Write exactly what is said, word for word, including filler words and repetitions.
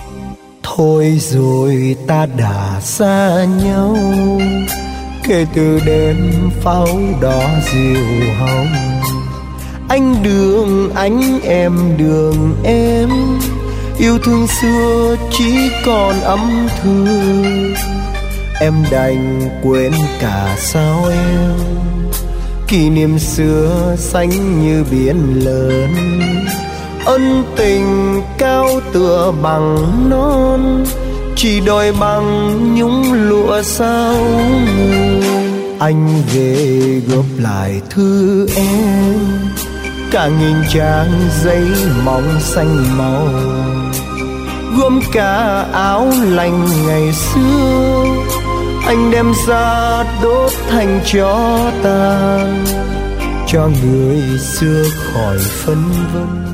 Thôi rồi ta đã xa nhau, kể từ đêm pháo đỏ diều hồng. Anh đường anh em đường em, yêu thương xưa chỉ còn âm thư. Em đành quên cả sao em, kỷ niệm xưa xanh như biển lớn. Ân tình cao tựa bằng non, chỉ đòi bằng nhung lụa sao người. Anh về góp lại thư em, cả nghìn trang giấy mỏng xanh màu, gom cả áo lành ngày xưa. Anh đem ra đốt thành tro tàn, cho người xưa khỏi phân vân.